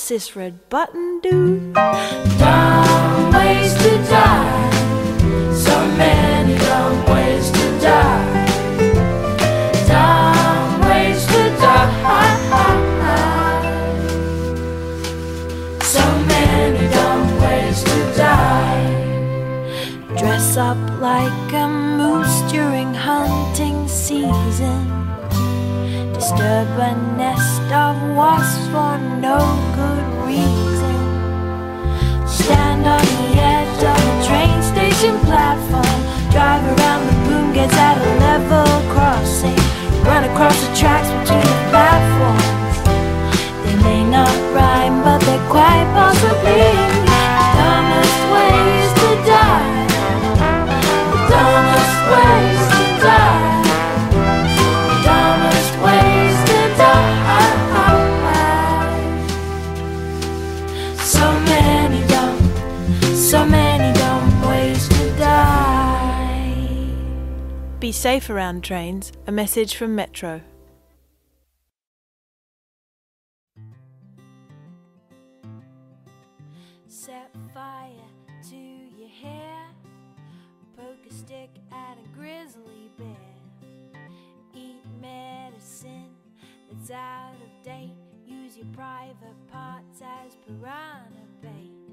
cis red button do. Dumb ways to die. So many dumb ways to die. Dumb ways to die. So many dumb ways to die. Dress up like a moose during hunting season. Disturb a nest of wasps for no good reason. Stand on the edge of a train station platform. Drive around the boom gates at a level crossing. Run across the tracks between the platforms. They may not rhyme, but they're quite possibly the dumbest ways to die. The dumbest ways to die. The dumbest ways to die. So many dumb ways to die. Be safe around trains. A message from Metro. Set fire to your hair. Poke a stick at a grizzly bear. Eat medicine that's out of date. Use your private parts as piranha bait.